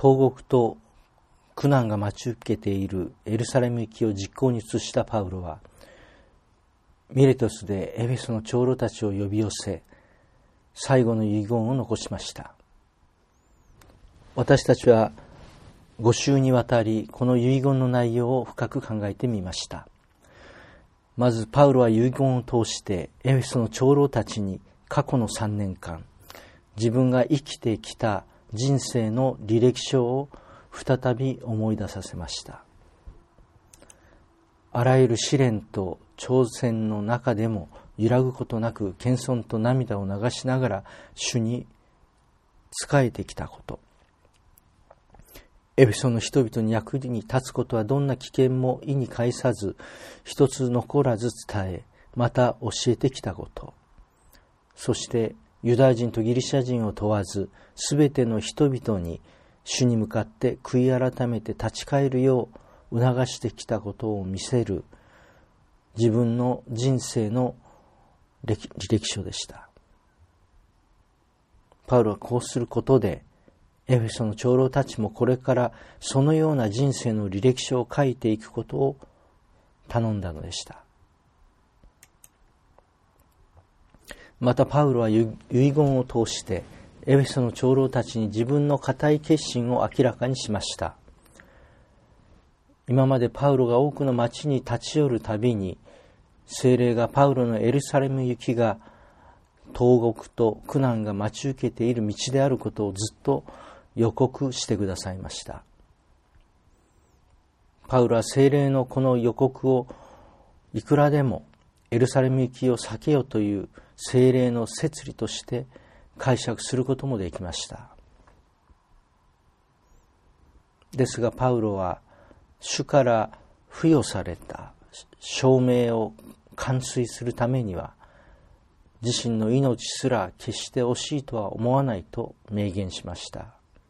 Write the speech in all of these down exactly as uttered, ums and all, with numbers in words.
投獄と苦難が待ち受けているエルサレム行きを実行に移したパウロは、ミレトスでエフェソの長老たちを呼び寄せ、最後の遺言を残しました。私たちはご週にわたりこの遺言の内容を深く考えてみました。まずパウロは遺言を通してエフェソの長老たちに過去のさんねんかん、自分が生きてきた人生の履歴書を再び思い出させました。あらゆる試練と挑戦の中でも揺らぐことなく謙遜と涙を流しながら主に仕えてきたこと、エフェソの人々に役に立つことはどんな危険も意に介さず一つ残らず伝え、また教えてきたこと、そしてユダヤ人とギリシャ人を問わずすべての人々に主に向かって悔い改めて立ち返るよう促してきたことを見せる自分の人生の履歴書でした。パウロはこうすることでエフェソの長老たちもこれからそのような人生の履歴書を書いていくことを頼んだのでした。またパウロは遺言を通してエフェソの長老たちに自分の固い決心を明らかにしました。今までパウロが多くの町に立ち寄るたびに、聖霊がパウロのエルサレム行きが投獄と苦難が待ち受けている道であることをずっと予告してくださいました。パウロは聖霊のこの予告をいくらでもエルサレム行きを避けよという聖霊の摂理として解釈することもできました。ですがパウロは主から付与された証明を完遂するためには自身の命すら決して惜しいとは思わないと明言しました。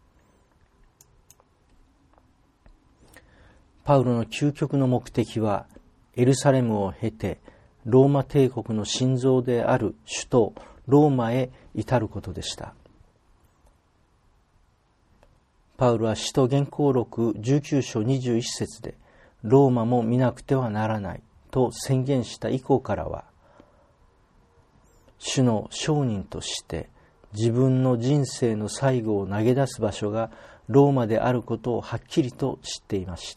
パウロの究極の目的はエルサレムを経てローマ帝国の心臓である首都ローマへ至ることでした。パウロは使徒言行録じゅうきゅう章にじゅういち節でローマも見なくてはならないと宣言した以降からは、主の証人として自分の人生の最後を投げ出す場所がローマであることをはっきりと知っていました。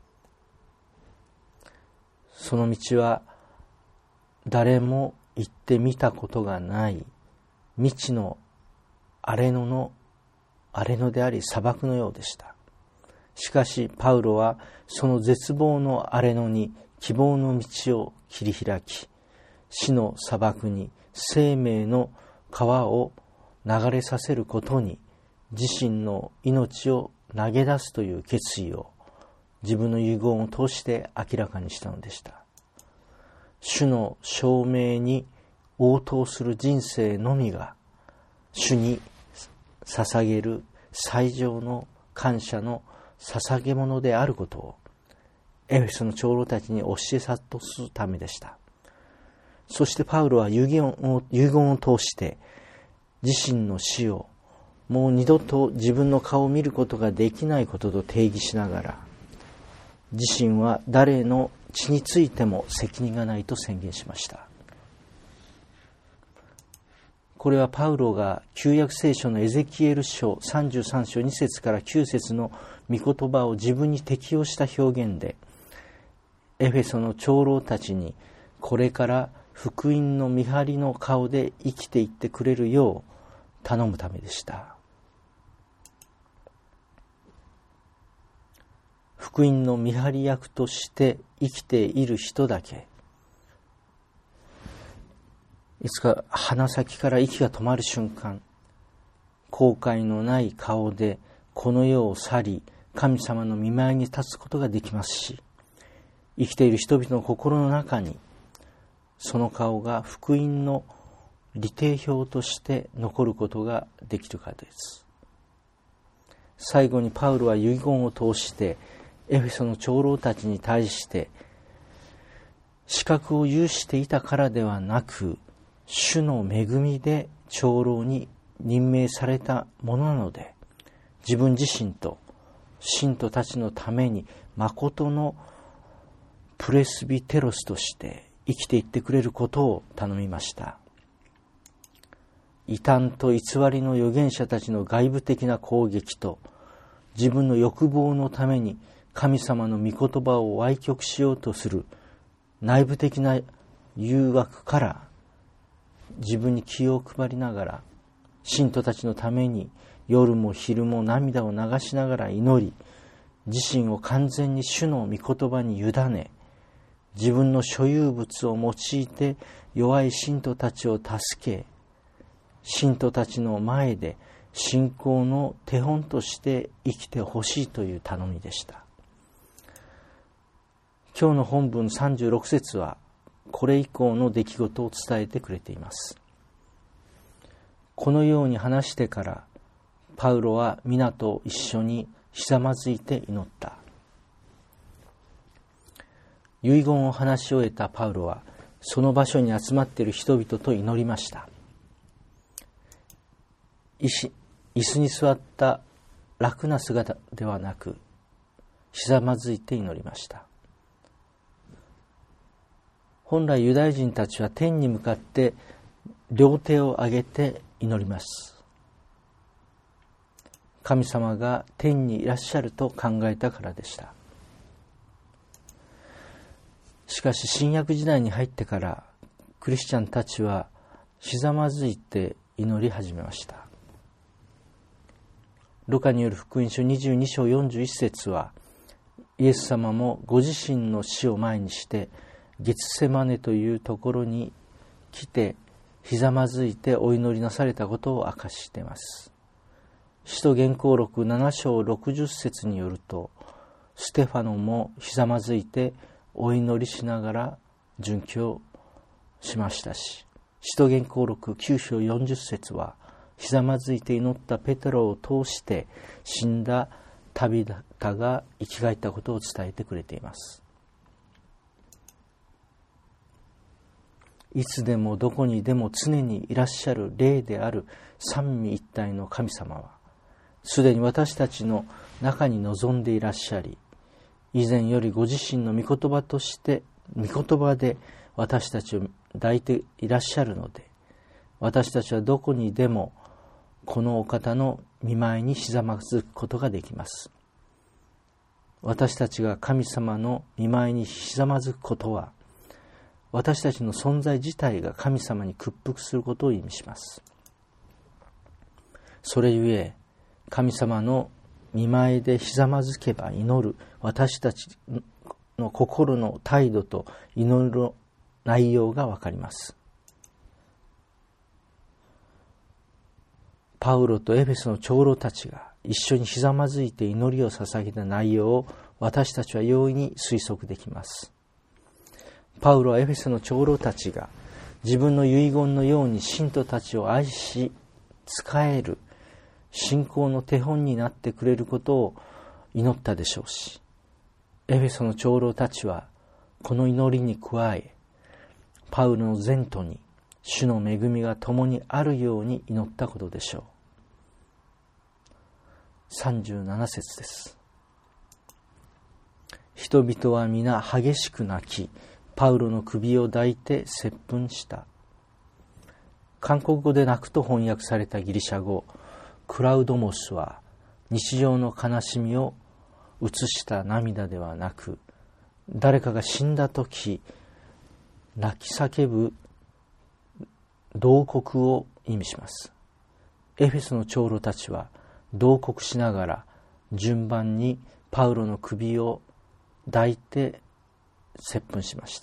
その道は誰も行ってみたことがない未知の荒れ野の荒れ野であり砂漠のようでした。しかしパウロはその絶望の荒れ野に希望の道を切り開き、死の砂漠に生命の川を流れさせることに自身の命を投げ出すという決意を自分の遺言を通して明らかにしたのでした。主の証明に応答する人生のみが主に捧げる最上の感謝の捧げ物であることをエフェソの長老たちに教え諭すためでした。そしてパウロは遺言を、遺言を通して自身の死をもう二度と自分の顔を見ることができないことと定義しながら、自身は誰の血についても責任がないと宣言しました。これはパウロが旧約聖書のエゼキエル書さんじゅうさん章に節からきゅう節の御言葉を自分に適用した表現で、エフェソの長老たちにこれから福音の見張りの顔で生きていってくれるよう頼むためでした。福音の見張り役として生きている人だけ、いつか鼻先から息が止まる瞬間、後悔のない顔でこの世を去り、神様の御前に立つことができますし、生きている人々の心の中にその顔が福音の利定表として残ることができるからです。最後にパウロは遺言を通してエフェソの長老たちに対して資格を有していたからではなく、主の恵みで長老に任命されたものなので、 自分自身と信徒たちのために誠のプレスビテロスとして生きていってくれることを頼みました。異端と偽りの預言者たちの外部的な攻撃と自分の欲望のために神様の御言葉を歪曲しようとする内部的な誘惑から自分に気を配りながら信徒たちのために夜も昼も涙を流しながら祈り、自身を完全に主の御言葉に委ね、自分の所有物を用いて弱い信徒たちを助け、信徒たちの前で信仰の手本として生きてほしいという頼みでした。今日の本文さんじゅうろく節はこれ以降の出来事を伝えてくれています。このように話してからパウロは皆と一緒にひざまずいて祈った。遺言を話し終えたパウロはその場所に集まっている人々と祈りました。椅子、椅子に座った楽な姿ではなく、ひざまずいて祈りました。本来ユダヤ人たちは天に向かって両手を上げて祈ります。神様が天にいらっしゃると考えたからでした。しかし新約時代に入ってからクリスチャンたちはひざまずいて祈り始めました。ルカによる福音書にじゅうに章よんじゅういち節は、イエス様もご自身の死を前にしてゲツセマネというところに来てひざまずいてお祈りなされたことを明かしています。使徒言行録なな章ろくじゅっ節によると、ステファノもひざまずいてお祈りしながら殉教しましたし、使徒言行録きゅう章よんじゅっ節はひざまずいて祈ったペテロを通して死んだタビタが生き返ったことを伝えてくれています。いつでもどこにでも常にいらっしゃる霊である三位一体の神様は、すでに私たちの中に臨んでいらっしゃり、以前よりご自身の御言葉として御言葉で私たちを抱いていらっしゃるので、私たちはどこにでもこのお方の御前にひざまずくことができます。私たちが神様の御前にひざまずくことは、私たちの存在自体が神様に屈服することを意味します。それゆえ、神様の御前でひざまずけば祈る私たちの心の態度と祈る内容がわかります。パウロとエフェソの長老たちが一緒にひざまずいて祈りを捧げた内容を私たちは容易に推測できます。パウロはエフェソの長老たちが自分の遺言のように信徒たちを愛し仕える信仰の手本になってくれることを祈ったでしょうし、エフェソの長老たちはこの祈りに加え、パウロの前途に主の恵みが共にあるように祈ったことでしょう。さんじゅうなな節です。人々は皆激しく泣き、パウロの首を抱いて接吻した。韓国語で泣くと翻訳されたギリシャ語、クラウドモスは日常の悲しみを映した涙ではなく、誰かが死んだとき泣き叫ぶ慟哭を意味します。エフェソの長老たちは慟哭しながら順番にパウロの首を抱いて接吻しました。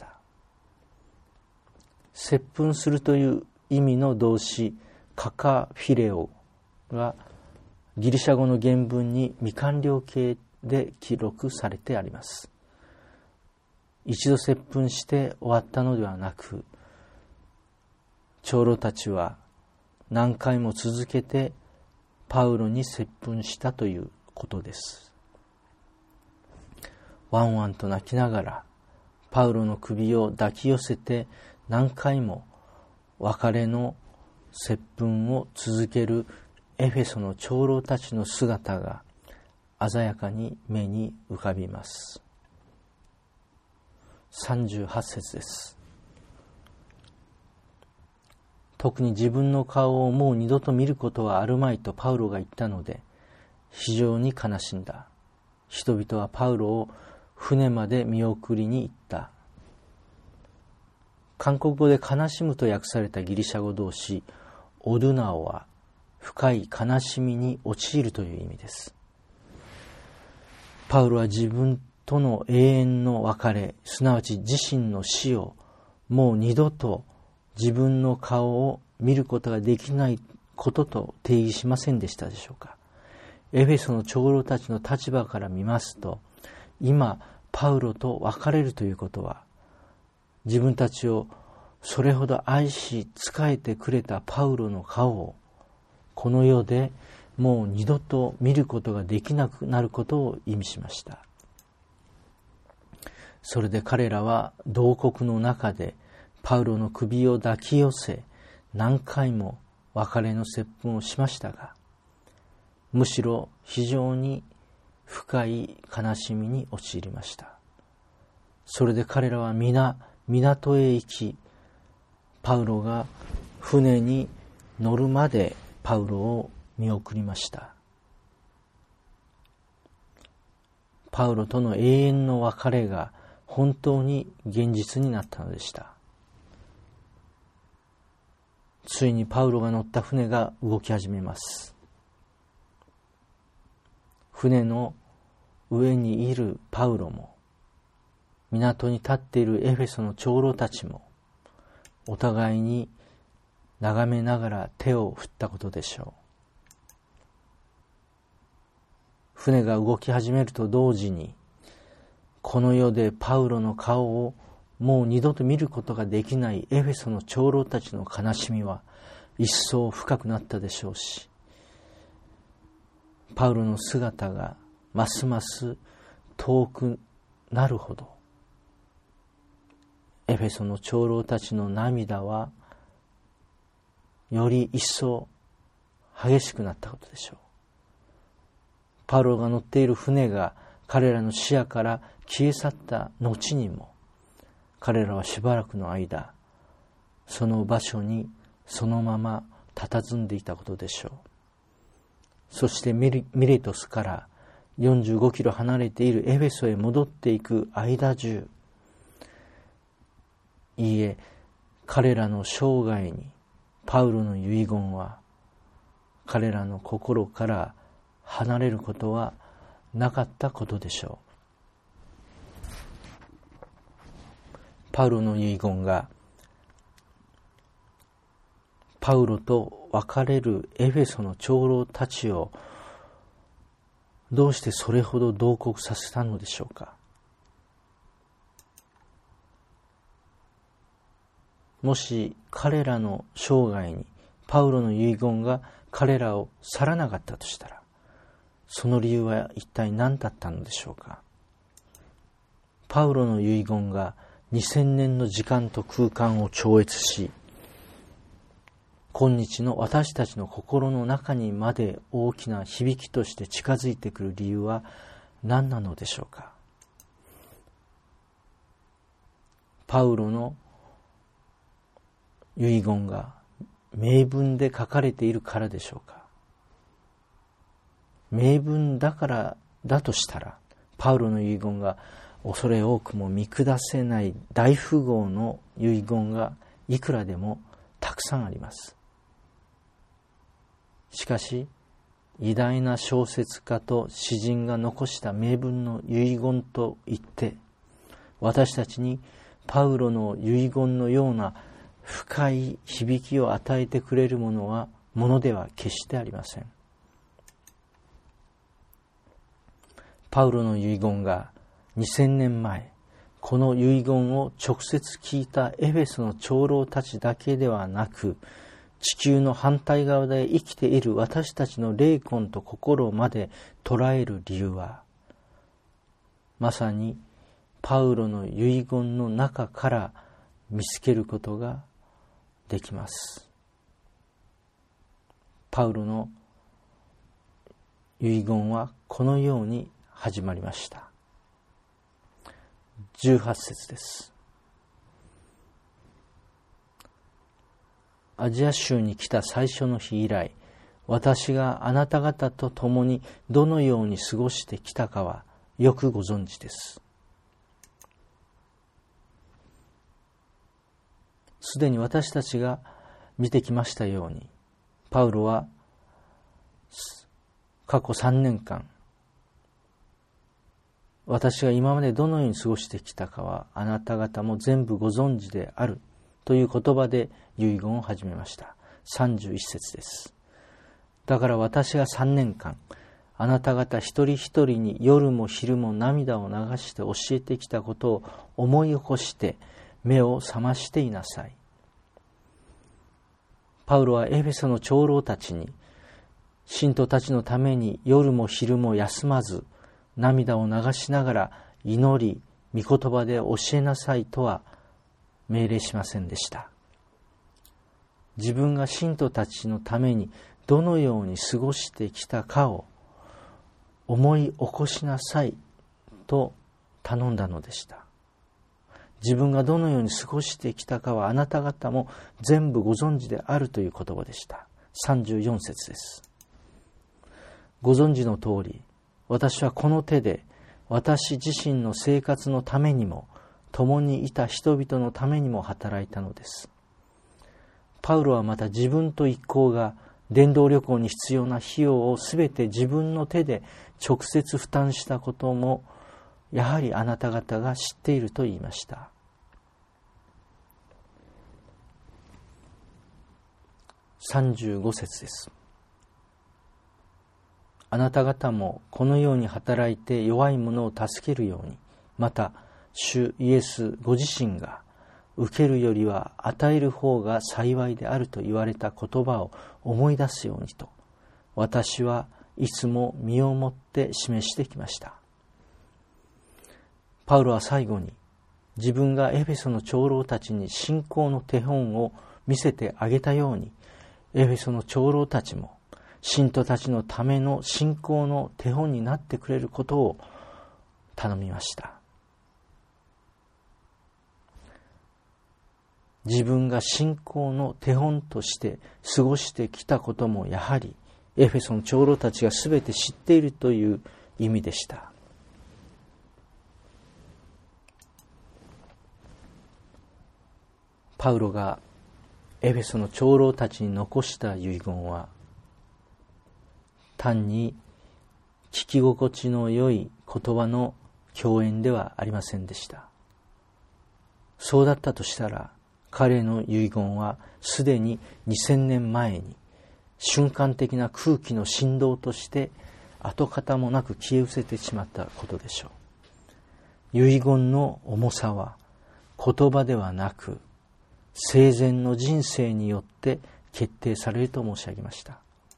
接吻するという意味の動詞カカフィレオがギリシャ語の原文に未完了形で記録されてあります。一度接吻して終わったのではなく、長老たちは何回も続けてパウロに接吻したということです。ワンワンと泣きながらパウロの首を抱き寄せて何回も別れの接吻を続けるエフェソの長老たちの姿が鮮やかに目に浮かびます。さんじゅうはち節です。特に自分の顔をもう二度と見ることはあるまいとパウロが言ったので、非常に悲しんだ。人々はパウロを船まで見送りに行った。韓国語で悲しむと訳されたギリシャ語動詞オドゥナオは深い悲しみに陥るという意味です。パウロは自分との永遠の別れ、すなわち自身の死をもう二度と自分の顔を見ることができないことと定義しませんでしたでしょうか。エフェソの長老たちの立場から見ますと、今パウロと別れるということは、自分たちをそれほど愛し仕えてくれたパウロの顔をこの世でもう二度と見ることができなくなることを意味しました。それで彼らは同国の中でパウロの首を抱き寄せ、何回も別れの接吻をしましたが、むしろ非常に深い悲しみに陥りました。それで彼らは皆港へ行き、パウロが船に乗るまでパウロを見送りました。パウロとの永遠の別れが本当に現実になったのでした。ついにパウロが乗った船が動き始めます。船の上にいるパウロも、港に立っているエフェソの長老たちも、お互いに眺めながら手を振ったことでしょう。船が動き始めると同時に、この世でパウロの顔をもう二度と見ることができないエフェソの長老たちの悲しみは一層深くなったでしょうし、パウロの姿がますます遠くなるほど、エフェソの長老たちの涙はより一層激しくなったことでしょう。パウロが乗っている船が彼らの視野から消え去った後にも、彼らはしばらくの間、その場所にそのまま佇んでいたことでしょう。そしてミレトスからよんじゅうごキロ離れているエフェソへ戻っていく間中、いいえ、彼らの生涯にパウロの遺言は彼らの心から離れることはなかったことでしょう。パウロの遺言がパウロと別れるエフェソの長老たちをどうしてそれほど慟哭させたのでしょうか。もし彼らの生涯にパウロの遺言が彼らを去らなかったとしたら、その理由は一体何だったのでしょうか。パウロの遺言がにせんねんの時間と空間を超越し、今日の私たちの心の中にまで大きな響きとして近づいてくる理由は何なのでしょうか。パウロの遺言が明文で書かれているからでしょうか。明文だからだとしたら、パウロの遺言が恐れ多くも見下せない大富豪の遺言がいくらでもたくさんあります。しかし、偉大な小説家と詩人が残した名文の遺言といって、私たちにパウロの遺言のような深い響きを与えてくれるものは、ものでは決してありません。パウロの遺言がにせんねんまえ、この遺言を直接聞いたエフェソの長老たちだけではなく、地球の反対側で生きている私たちの霊魂と心まで捉える理由は、まさにパウロの遺言の中から見つけることができます。パウロの遺言はこのように始まりました。じゅうはち節です。アジア州に来た最初の日以来、私があなた方と共にどのように過ごしてきたかはよくご存知です。すでに私たちが見てきましたように、パウロは過去さんねんかん、私が今までどのように過ごしてきたかはあなた方も全部ご存知であるという言葉で遺言を始めました。さんじゅういち節です。だから私がさんねんかん、あなた方一人一人に夜も昼も涙を流して教えてきたことを思い起こして目を覚ましていなさい。パウロはエフェソの長老たちに、信徒たちのために夜も昼も休まず涙を流しながら祈り、御言葉で教えなさいとは命令しませんでした。自分が信徒たちのためにどのように過ごしてきたかを思い起こしなさいと頼んだのでした。自分がどのように過ごしてきたかはあなた方も全部ご存知であるという言葉でした。さんじゅうよん節です。ご存知の通り、私はこの手で私自身の生活のためにも共にいた人々のためにも働いたのです。パウロはまた自分と一行が伝道旅行に必要な費用をすべて自分の手で直接負担したこともやはりあなた方が知っていると言いました。さんじゅうご節です。あなた方もこのように働いて弱い者を助けるように、また主イエスご自身が受けるよりは与える方が幸いであると言われた言葉を思い出すようにと、私はいつも身をもって示してきました。パウロは最後に、自分がエフェソの長老たちに信仰の手本を見せてあげたように、エフェソの長老たちも信徒たちのための信仰の手本になってくれることを頼みました。自分が信仰の手本として過ごしてきたこともやはりエフェソの長老たちがすべて知っているという意味でした。パウロがエフェソの長老たちに残した遺言は、単に聞き心地の良い言葉の教演ではありませんでした。そうだったとしたら、彼の遺言はすでににせんねんまえに瞬間的な空気の振動として跡形もなく消え失せてしまったことでしょう。遺言の重さは言葉ではなく生前の人生によって決定されると申し上げました。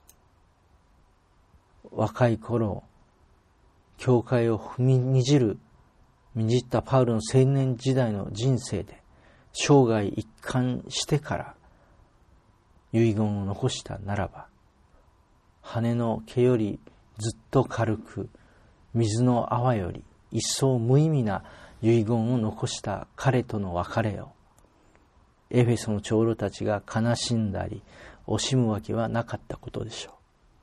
若い頃、教会を踏みにじる、にじったパウロの青年時代の人生で、生涯一貫してから遺言を残したならば、羽の毛よりずっと軽く、水の泡より一層無意味な遺言を残した彼との別れを、エフェソの長老たちが悲しんだり惜しむわけはなかったことでしょう。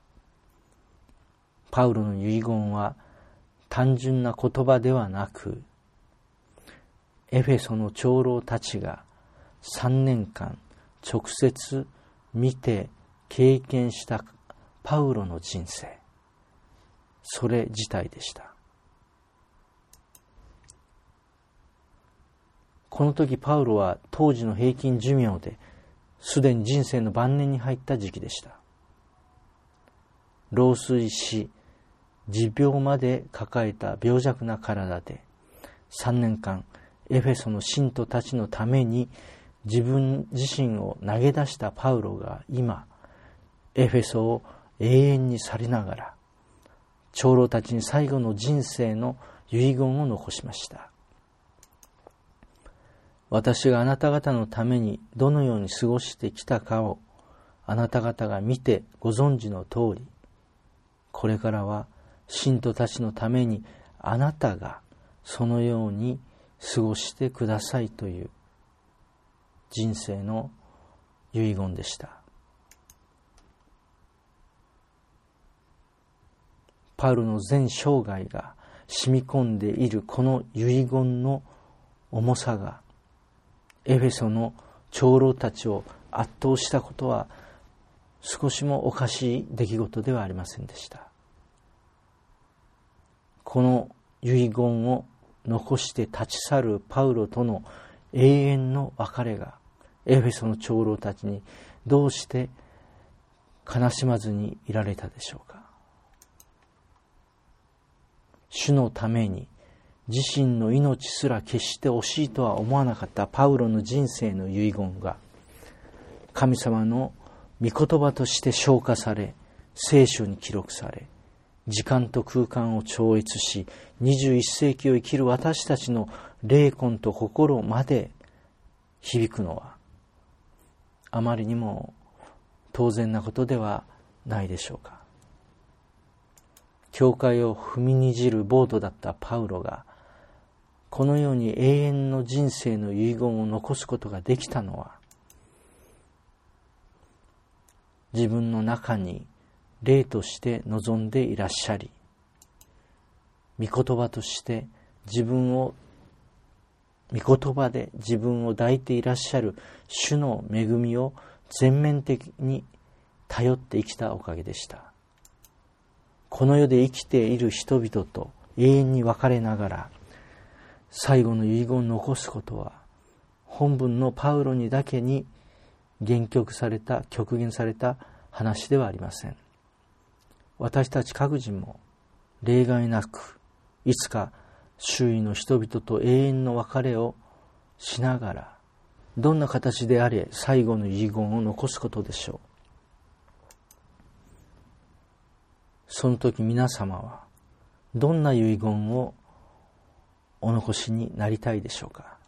パウロの遺言は単純な言葉ではなく、エフェソの長老たちがさんねんかん直接見て経験したパウロの人生、それ自体でした。この時パウロは当時の平均寿命ですでに人生の晩年に入った時期でした。老衰し持病まで抱えた病弱な体でさんねんかんエフェソの信徒たちのために自分自身を投げ出したパウロが今エフェソを永遠に去りながら長老たちに最後の人生の遺言を残しました。私があなた方のためにどのように過ごしてきたかをあなた方が見てご存知の通り、 これからは信徒たちのためにあなたがそのように過ごしてくださいという人生の遺言でした。パウロの全生涯が染み込んでいるこの遺言の重さがエフェソの長老たちを圧倒したことは少しもおかしい出来事ではありませんでした。この遺言を残して立ち去るパウロとの永遠の別れがエフェソの長老たちにどうして悲しまずにいられたでしょうか。主のために自身の命すら決して惜しいとは思わなかったパウロの人生の遺言が神様の御言葉として昇華され、聖書に記録され、時間と空間を超越し、にじゅういっ世紀を生きる私たちの霊魂と心まで響くのはあまりにも当然なことではないでしょうか。教会を踏みにじる暴徒だったパウロがこのように永遠の人生の遺言を残すことができたのは、自分の中に霊として望んでいらっしゃり、御言葉として自分を、御言葉で自分を抱いていらっしゃる主の恵みを全面的に頼って生きたおかげでした。この世で生きている人々と永遠に別れながら、最後の遺言を残すことは、本文のパウロにだけに言曲された、極限された話ではありません。私たち各人も例外なく、いつか周囲の人々と永遠の別れをしながら、どんな形であれ最後の遺言を残すことでしょう。その時皆様はどんな遺言をお残しになりたいでしょうか。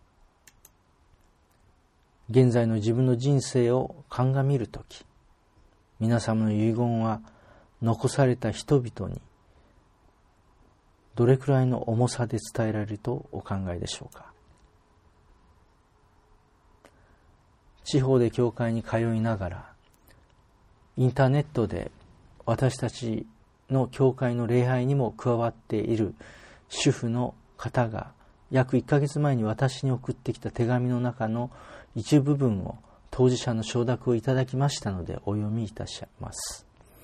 現在の自分の人生を鑑みるとき、皆様の遺言は残された人々にどれくらいの重さで伝えられるとお考えでしょうか。地方で教会に通いながら、インターネットで私たちの教会の礼拝にも加わっている主婦の方が約いっかげつまえに私に送ってきた手紙の中の一部分を当事者の承諾をいただきましたのでお読みいたします。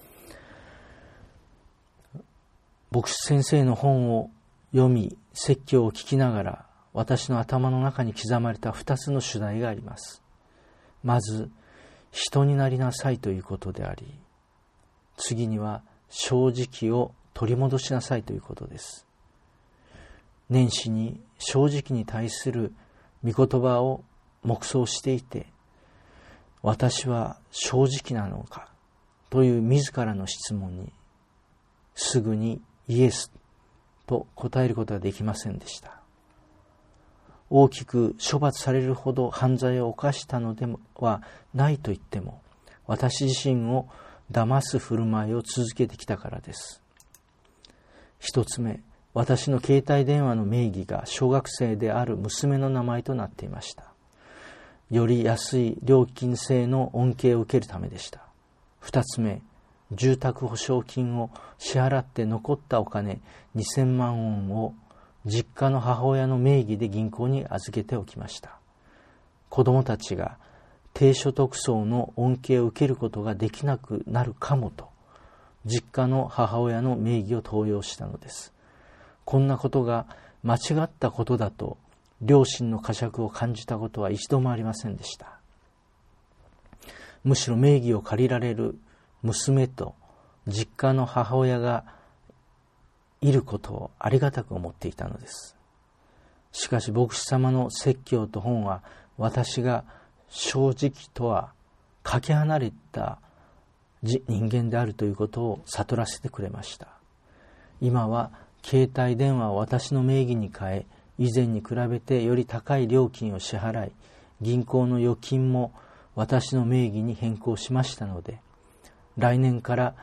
牧師先生の本を読み説教を聞きながら私の頭の中に刻まれた二つの主題があります。まず人になりなさいということであり、次には正直を取り戻しなさいということです。年始に正直に対する御言葉を黙想していて、私は正直なのかという自らの質問にすぐにイエスと答えることができませんでした。大きく処罰されるほど犯罪を犯したのではないと言っても、私自身を騙す振る舞いを続けてきたからです。一つ目、私の携帯電話の名義が小学生である娘の名前となっていました。より安い料金制の恩恵を受けるためでした。二つ目、住宅保証金を支払って残ったお金にせんまんウォンを実家の母親の名義で銀行に預けておきました。子供たちが低所得層の恩恵を受けることができなくなるかもと、実家の母親の名義を盗用したのです。こんなことが間違ったことだと良心の呵責を感じたことは一度もありませんでした。むしろ名義を借りられる娘と実家の母親がいることをありがたく思っていたのです。しかし牧師様の説教と本は、私が正直とはかけ離れた人間であるということを悟らせてくれました。今は携帯電話を私の名義に変え、以前に比べてより高い料金を支払い、銀行の預金も私の名義に変更しましたので、来年から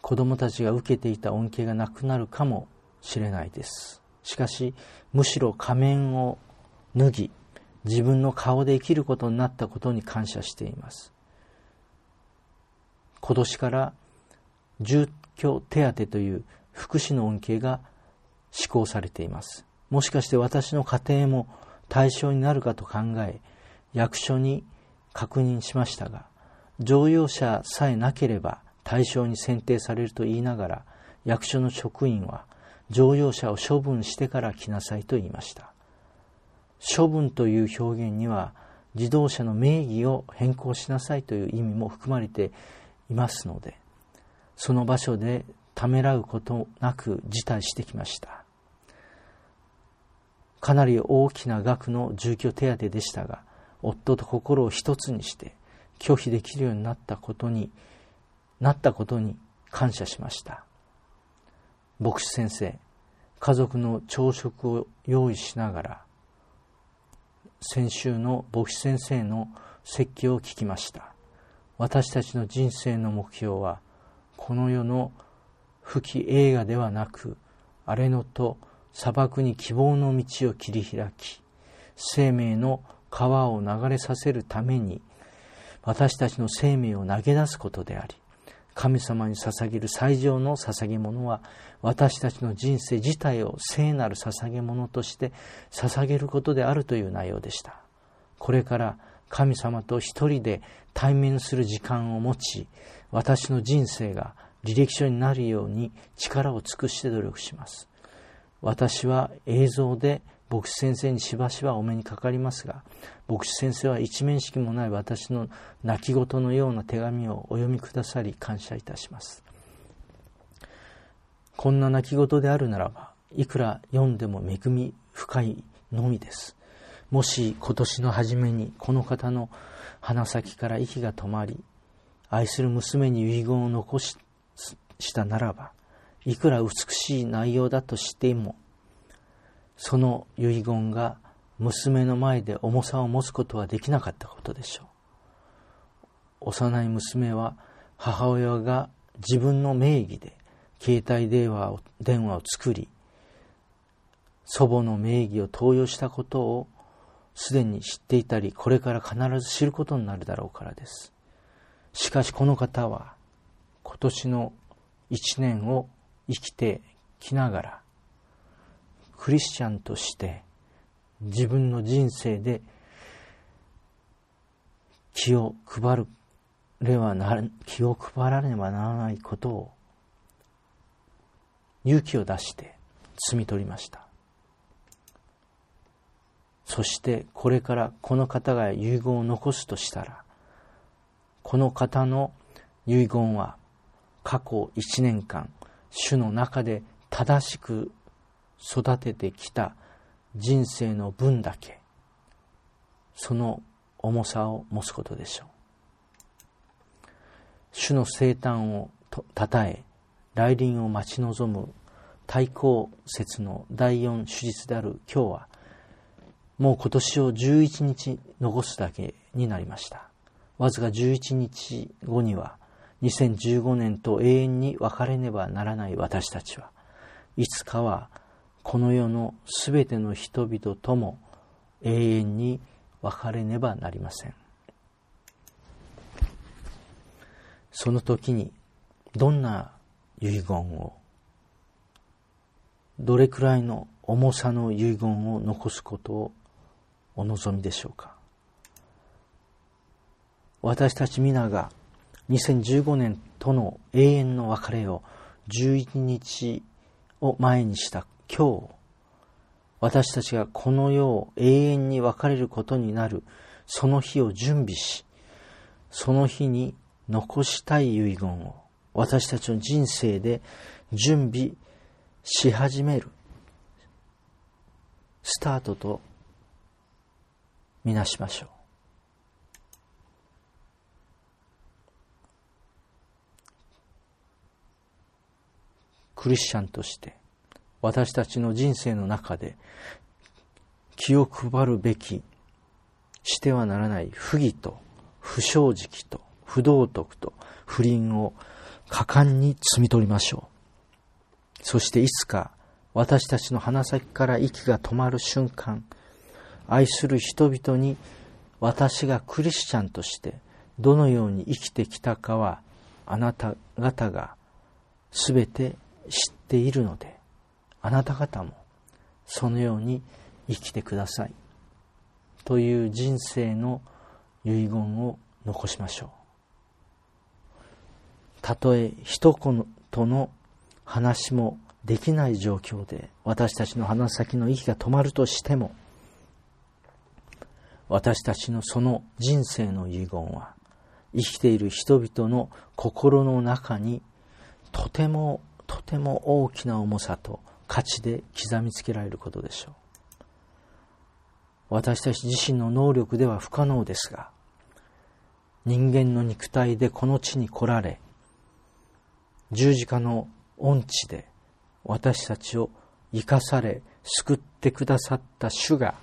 子供たちが受けていた恩恵がなくなるかもしれないです。しかし、むしろ仮面を脱ぎ、自分の顔で生きることになったことに感謝しています。今年から住居手当という福祉の恩恵が施行されています。もしかして私の家庭も対象になるかと考え、役所に確認しましたが、乗用車さえなければ対象に選定されると言いながら、役所の職員は乗用車を処分してから来なさいと言いました。処分という表現には自動車の名義を変更しなさいという意味も含まれていますので、その場所でためらうことなく辞退してきました。かなり大きな額の住居手当でしたが、夫と心を一つにして拒否できるようになったことになったことに感謝しました。牧師先生、家族の朝食を用意しながら、先週の牧師先生の説教を聞きました。私たちの人生の目標は、この世の不義映画ではなく、荒野と砂漠に希望の道を切り開き、生命の川を流れさせるために、私たちの生命を投げ出すことであり、神様に捧げる最上の捧げ物は、私たちの人生自体を聖なる捧げ物として捧げることであるという内容でした。これから神様と一人で対面する時間を持ち、私の人生が履歴書になるように力を尽くして努力します。私は映像で牧師先生にしばしばお目にかかりますが、牧師先生は一面識もない私の泣き言のような手紙をお読みくださり感謝いたします。こんな泣き言であるならば、いくら読んでも恵み深いのみです。もし今年の初めにこの方の鼻先から息が止まり、愛する娘に遺言を残ししたならば、いくら美しい内容だとしても、その遺言が娘の前で重さを持つことはできなかったことでしょう。幼い娘は母親が自分の名義で携帯電話を電話を作り、祖母の名義を盗用したことをすでに知っていたり、これから必ず知ることになるだろうからです。しかしこの方は今年の一年を生きてきながら、クリスチャンとして自分の人生で気を配ればなら気を配らねばならないことを勇気を出して摘み取りました。そしてこれからこの方が遺言を残すとしたら、この方の遺言は過去一年間主の中で正しく育ててきた人生の分だけ、その重さを持つことでしょう。主の生誕をたたえ、来臨を待ち望む対抗節の第四手術である今日は、もう今年をじゅういちにち残すだけになりました。わずかじゅういちにちごには、にせんじゅうごねんと永遠に別れねばならない私たちは、いつかはこの世のすべての人々とも永遠に別れねばなりません。その時にどんな遺言を、どれくらいの重さの遺言を残すことをお望みでしょうか。私たち皆がにせんじゅうごねんとの永遠の別れをじゅういちにちを前にした今日、私たちがこの世を永遠に別れることになるその日を準備し、その日に残したい遺言を私たちの人生で準備し始めるスタートとみなしましょう。クリスチャンとして私たちの人生の中で気を配るべき、してはならない不義と不正直と不道徳と不倫を果敢に摘み取りましょう。そしていつか私たちの鼻先から息が止まる瞬間、愛する人々に私がクリスチャンとしてどのように生きてきたかはあなた方がすべて知っているので、あなた方もそのように生きてくださいという人生の遺言を残しましょう。たとえ一言の話もできない状況で私たちの鼻先の息が止まるとしても、私たちのその人生の遺言は生きている人々の心の中にとてもとても大きな重さと価値で刻みつけられることでしょう。私たち自身の能力では不可能ですが、人間の肉体でこの地に来られ、十字架の恩地で私たちを生かされ救ってくださった主が、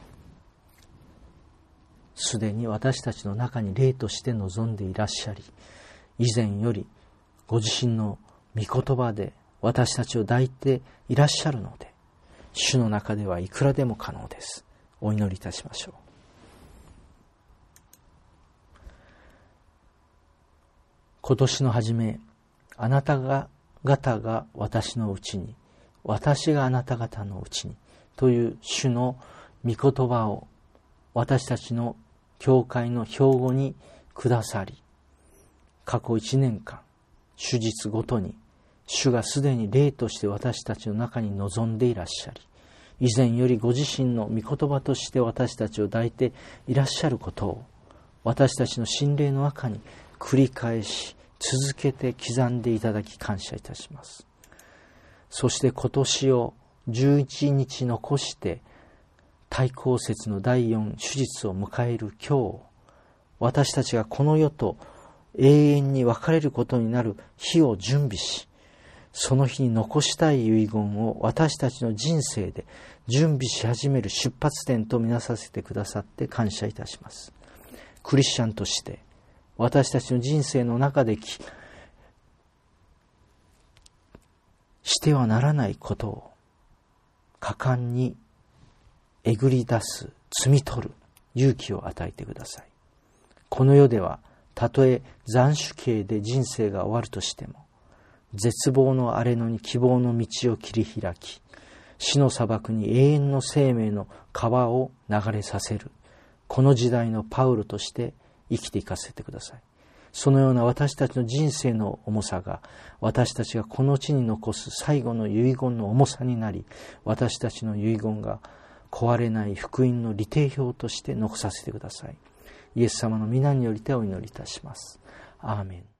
すでに私たちの中に霊として臨んでいらっしゃり、以前よりご自身の御言葉で私たちを抱いていらっしゃるので、主の中ではいくらでも可能です。お祈りいたしましょう。今年の初め、あなたが方が私のうちに、私があなた方のうちにという主の御言葉を私たちの教会の標語にくださり、過去一年間、主日ごとに主がすでに霊として私たちの中に臨んでいらっしゃり、以前よりご自身の御言葉として私たちを抱いていらっしゃることを、私たちの心霊の中に繰り返し続けて刻んでいただき感謝いたします。そして今年をじゅういちにち残して大公節の第四手術を迎える今日、私たちがこの世と永遠に別れることになる日を準備し、その日に残したい遺言を私たちの人生で準備し始める出発点とみなさせてくださって感謝いたします。クリスチャンとして私たちの人生の中できしてはならないことを果敢にえぐり出す、摘み取る勇気を与えてください。この世ではたとえ斬首刑で人生が終わるとしても、絶望の荒れ野に希望の道を切り開き、死の砂漠に永遠の生命の川を流れさせる、この時代のパウロとして生きていかせてください。そのような私たちの人生の重さが、私たちがこの地に残す最後の遺言の重さになり、私たちの遺言が壊れない福音の利定表として残させてください。イエス様の皆によりてお祈りいたします。アーメン。